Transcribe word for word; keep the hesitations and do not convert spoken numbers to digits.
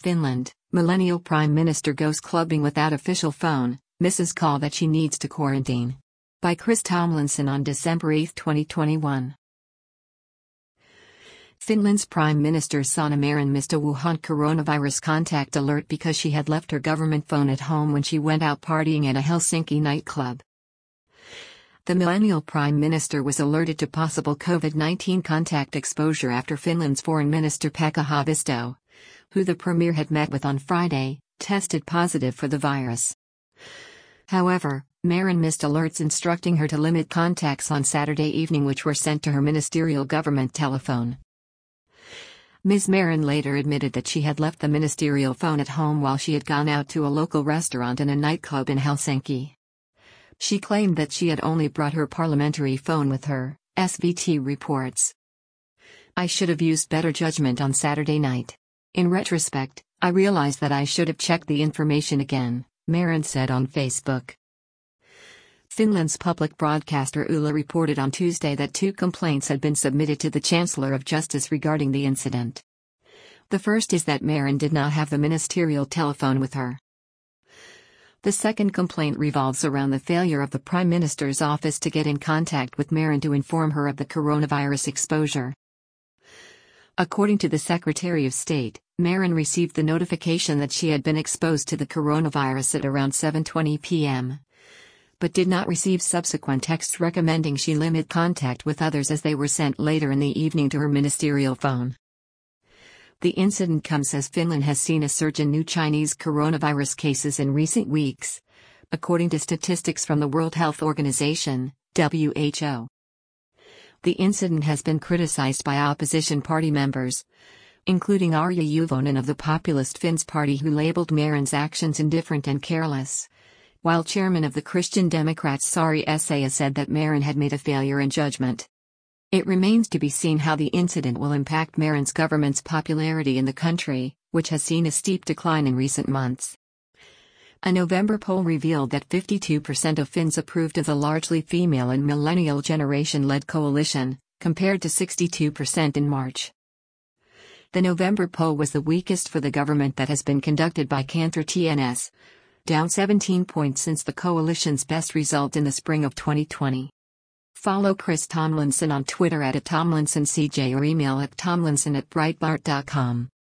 Finland, millennial prime minister goes clubbing without official phone, misses call that she needs to quarantine. By Chris Tomlinson on December eighth, twenty twenty-one. Finland's Prime Minister Sanna Marin missed a Wuhan coronavirus contact alert because she had left her government phone at home when she went out partying at a Helsinki nightclub. The millennial Prime Minister was alerted to possible COVID nineteen contact exposure after Finland's Foreign Minister Pekka Haavisto, who the Premier had met with on Friday, tested positive for the virus. However, Marin missed alerts instructing her to limit contacts on Saturday evening, which were sent to her ministerial government telephone. Miz Marin later admitted that she had left the ministerial phone at home while she had gone out to a local restaurant and a nightclub in Helsinki. She claimed that she had only brought her parliamentary phone with her, S V T reports. "I should have used better judgment on Saturday night. In retrospect, I realized that I should have checked the information again," Marin said on Facebook. Finland's public broadcaster Yle reported on Tuesday that two complaints had been submitted to the Chancellor of Justice regarding the incident. The first is that Marin did not have the ministerial telephone with her. The second complaint revolves around the failure of the Prime Minister's office to get in contact with Marin to inform her of the coronavirus exposure. According to the Secretary of State, Marin received the notification that she had been exposed to the coronavirus at around seven twenty p m, but did not receive subsequent texts recommending she limit contact with others, as they were sent later in the evening to her ministerial phone. The incident comes as Finland has seen a surge in new Chinese coronavirus cases in recent weeks, according to statistics from the World Health Organization, W H O. The incident has been criticized by opposition party members, including Arja Juvonen of the Populist Finns Party, who labeled Marin's actions indifferent and careless, while chairman of the Christian Democrats Sari Essayah said that Marin had made a failure in judgment. It remains to be seen how the incident will impact Marin's government's popularity in the country, which has seen a steep decline in recent months. A November poll revealed that fifty-two percent of Finns approved of the largely female and millennial generation-led coalition, compared to sixty-two percent in March. The November poll was the weakest for the government that has been conducted by Kantar T N S, down seventeen points since the coalition's best result in the spring of twenty twenty. Follow Chris Tomlinson on Twitter at Tomlinson C J or email at tomlinson at breitbart dot com.